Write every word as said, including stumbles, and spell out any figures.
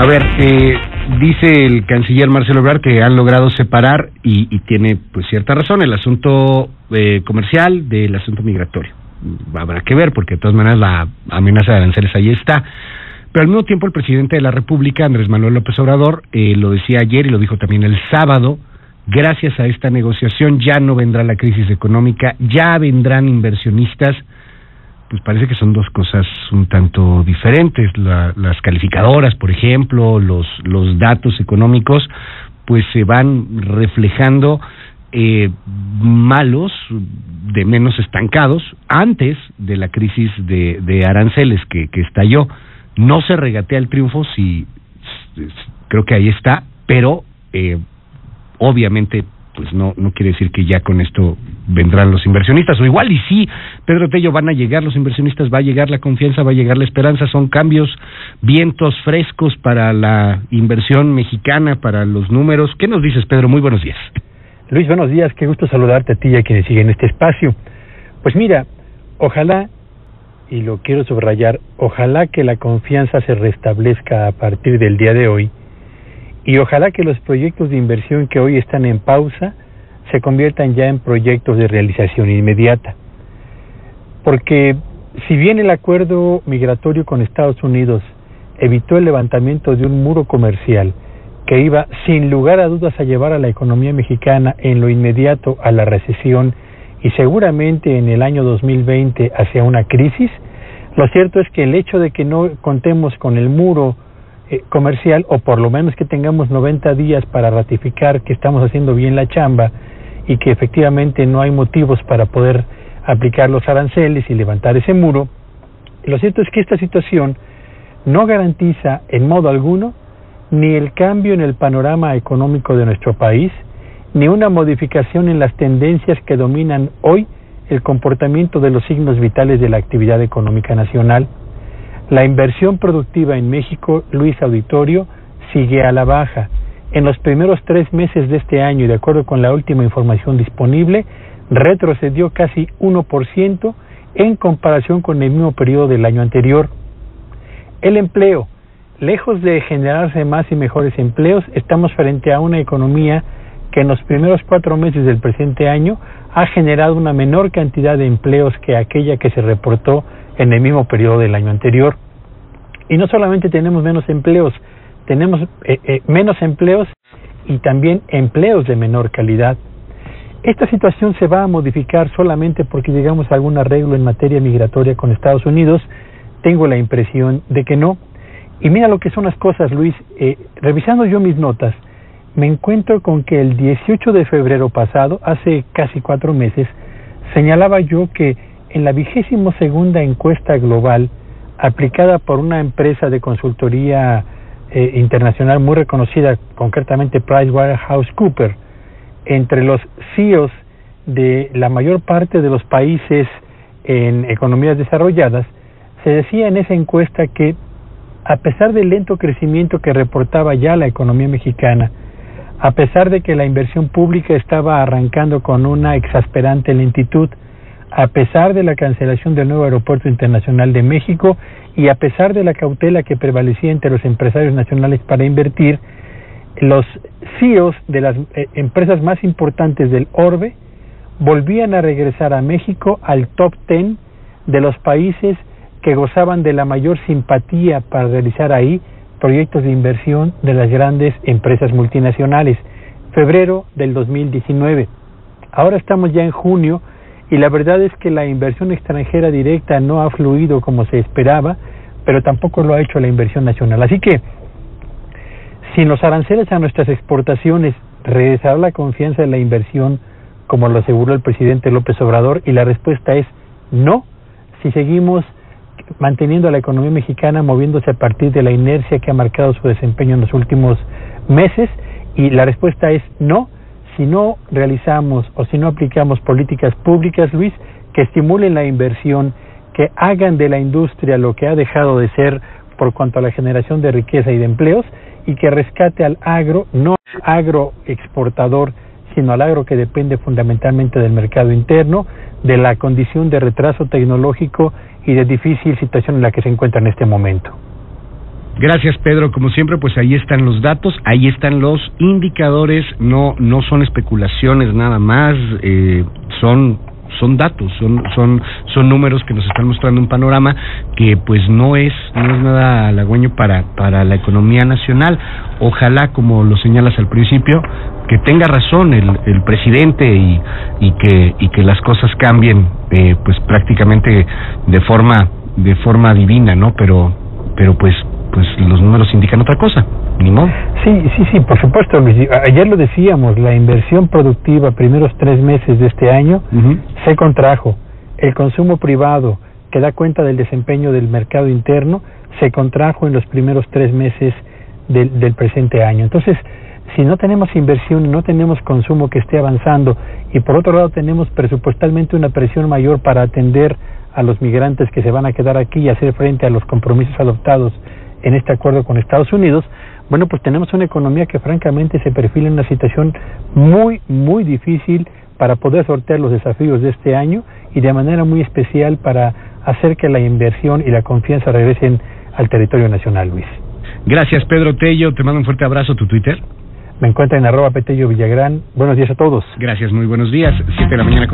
A ver, eh, dice el canciller Marcelo Ebrard que han logrado separar, y, y tiene pues cierta razón, el asunto eh, comercial del asunto migratorio. Habrá que ver, porque de todas maneras la amenaza de aranceles ahí está. Pero al mismo tiempo el presidente de la República, Andrés Manuel López Obrador, eh, lo decía ayer y lo dijo también el sábado: gracias a esta negociación ya no vendrá la crisis económica, ya vendrán inversionistas. Pues parece que son dos cosas un tanto diferentes. La, las calificadoras, por ejemplo, los, los datos económicos, pues se van reflejando eh, malos, de menos estancados, antes de la crisis de, de aranceles que, que estalló. No se regatea el triunfo, sí, creo que ahí está, pero eh, obviamente pues no no quiere decir que ya con esto vendrán los inversionistas, o igual y sí, Pedro Tello, van a llegar los inversionistas, va a llegar la confianza, va a llegar la esperanza. Son cambios, vientos frescos para la inversión mexicana, para los números. ¿Qué nos dices, Pedro? Muy buenos días. Luis, buenos días, qué gusto saludarte a ti y a quienes siguen este espacio. Pues mira, ojalá, y lo quiero subrayar, ojalá que la confianza se restablezca a partir del día de hoy, y ojalá que los proyectos de inversión que hoy están en pausa se conviertan ya en proyectos de realización inmediata. Porque si bien el acuerdo migratorio con Estados Unidos evitó el levantamiento de un muro comercial que iba sin lugar a dudas a llevar a la economía mexicana en lo inmediato a la recesión y seguramente en el año dos mil veinte hacia una crisis, lo cierto es que el hecho de que no contemos con el muro eh, comercial, o por lo menos que tengamos noventa días para ratificar que estamos haciendo bien la chamba y que efectivamente no hay motivos para poder aplicar los aranceles y levantar ese muro, lo cierto es que esta situación no garantiza en modo alguno ni el cambio en el panorama económico de nuestro país, ni una modificación en las tendencias que dominan hoy el comportamiento de los signos vitales de la actividad económica nacional. La inversión productiva en México, Luis Auditorio, sigue a la baja. En los primeros tres meses de este año, y de acuerdo con la última información disponible, retrocedió casi uno por ciento en comparación con el mismo periodo del año anterior. El empleo, lejos de generarse más y mejores empleos, estamos frente a una economía que en los primeros cuatro meses del presente año ha generado una menor cantidad de empleos que aquella que se reportó en el mismo periodo del año anterior. Y no solamente tenemos menos empleos, tenemos eh, eh, menos empleos y también empleos de menor calidad. Esta situación se va a modificar solamente porque llegamos a algún arreglo en materia migratoria con Estados Unidos. Tengo la impresión de que no. Y mira lo que son las cosas, Luis. Eh, revisando yo mis notas, me encuentro con que el dieciocho de febrero pasado, hace casi cuatro meses, señalaba yo que en la vigésimo segunda encuesta global aplicada por una empresa de consultoría eh, internacional muy reconocida, concretamente PricewaterhouseCoopers, entre los C E Os de la mayor parte de los países en economías desarrolladas, se decía en esa encuesta que a pesar del lento crecimiento que reportaba ya la economía mexicana, a pesar de que la inversión pública estaba arrancando con una exasperante lentitud, a pesar de la cancelación del nuevo aeropuerto internacional de México y a pesar de la cautela que prevalecía entre los empresarios nacionales para invertir, los C E Os de las eh, empresas más importantes del orbe volvían a regresar a México al top ten de los países que gozaban de la mayor simpatía para realizar ahí proyectos de inversión de las grandes empresas multinacionales. Febrero del dos mil diecinueve. Ahora estamos ya en junio y la verdad es que la inversión extranjera directa no ha fluido como se esperaba, pero tampoco lo ha hecho la inversión nacional. Así que, sin los aranceles a nuestras exportaciones, ¿regresará la confianza en la inversión como lo aseguró el presidente López Obrador? Y la respuesta es no, si seguimos manteniendo a la economía mexicana moviéndose a partir de la inercia que ha marcado su desempeño en los últimos meses, y la respuesta es no, si no realizamos o si no aplicamos políticas públicas, Luis, que estimulen la inversión, que hagan de la industria lo que ha dejado de ser por cuanto a la generación de riqueza y de empleos, y que rescate al agro, no al agro exportador, sino al agro que depende fundamentalmente del mercado interno, de la condición de retraso tecnológico y de difícil situación en la que se encuentra en este momento. Gracias, Pedro. Como siempre, pues ahí están los datos, ahí están los indicadores, no no son especulaciones nada más, eh, son son datos, son son son números que nos están mostrando un panorama que pues no es no es nada halagüeño para para la economía nacional. Ojalá, como lo señalas al principio, que tenga razón el el presidente y y que y que las cosas cambien eh, pues prácticamente de forma de forma divina, ¿no? Pero pero pues pues los números indican otra cosa, ni modo. Sí, sí, sí, por supuesto, Luis. Ayer lo decíamos, la inversión productiva primeros tres meses de este año uh-huh. se contrajo. El consumo privado, que da cuenta del desempeño del mercado interno, se contrajo en los primeros tres meses del, del presente año. Entonces, si no tenemos inversión, no tenemos consumo que esté avanzando, y por otro lado tenemos presupuestalmente una presión mayor para atender a los migrantes que se van a quedar aquí y hacer frente a los compromisos adoptados en este acuerdo con Estados Unidos, bueno, pues tenemos una economía que francamente se perfila en una situación muy, muy difícil para poder sortear los desafíos de este año y de manera muy especial para hacer que la inversión y la confianza regresen al territorio nacional, Luis. Gracias, Pedro Tello. Te mando un fuerte abrazo. ¿Tu Twitter? Me encuentran en arroba Petello Villagrán. Buenos días a todos. Gracias, muy buenos días. Siete de la mañana.